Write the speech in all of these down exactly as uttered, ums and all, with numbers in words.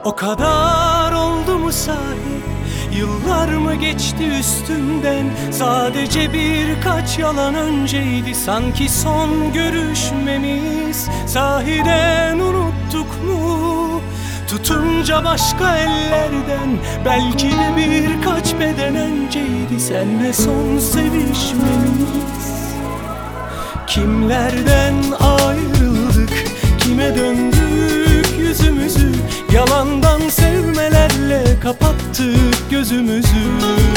O kadar oldu mu sahi? Yıllar mı geçti üstünden? Sadece birkaç yalan önceydi sanki son görüşmemiz. Sahiden unuttuk mu? Tutunca başka ellerden, belki de birkaç beden önceydi senle son sevişmemiz. Kimlerden ayrıldık, kime döndük yüzümüzü? Yalandan sevmelerle kapattık gözümüzü.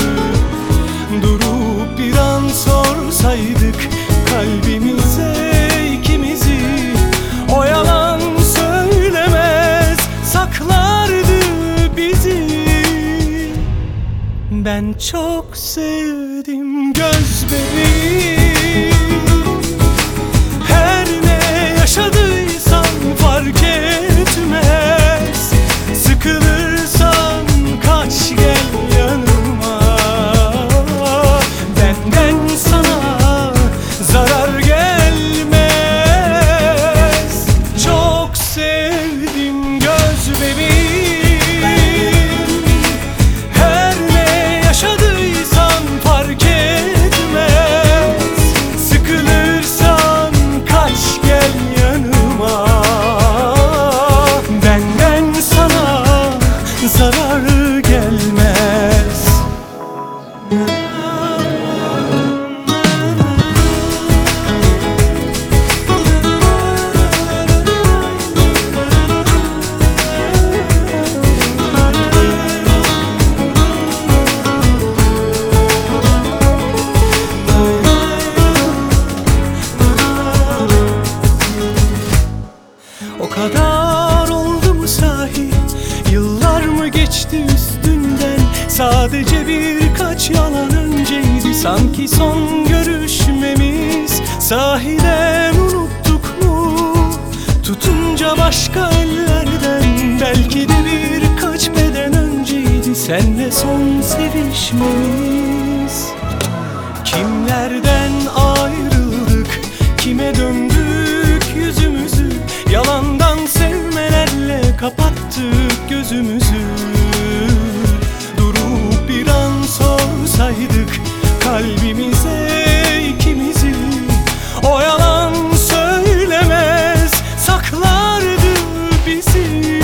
Durup bir an sorsaydık kalbimize ikimizi, o yalan söylemez, saklardı bizi. Ben çok sevdim göz bebeğim. Her ne yaşadıysan fark etmez. Sıkılırsan kaç gel yanıma. Benden sana zarar gelmez. Çok sevdim göz bebeğim. Her ne yaşadıysan fark etmez. Sıkılırsan kaç gel yanıma. Benden sana zararı gelmez. O kadar oldu mu sahi? Yıllar mı geçti üstünden? Sadece birkaç yalan önceydi sanki son görüşmemiz. Sahiden unuttuk mu? Tutunca başka ellerden, belki de birkaç beden önceydi senle son sevişmemiz. Kimlerden ayrıldık, kime döndük yüzümüzü? Yalandan sevmelerle kapattık gözümüzü. Durup bir an sorsaydık kalbimize ikimizi, o yalan söylemez, saklardı bizi.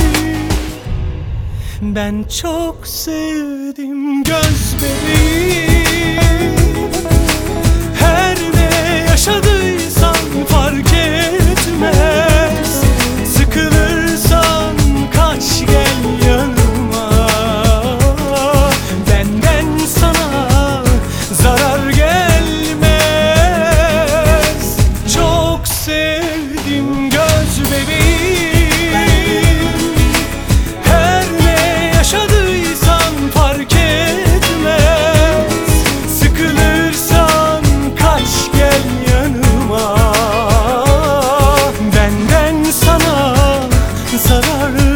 Ben çok sevdim göz bebeğim. Her ne yaşadıysan fark etmez. Sıkılırsan kaç gel yanıma. Benden sana zarar gelmez. Çok sevdim göz bebeğim. Her ne yaşadıysan fark etmez. Sıkılırsan kaç gel yanıma. Benden sana zararı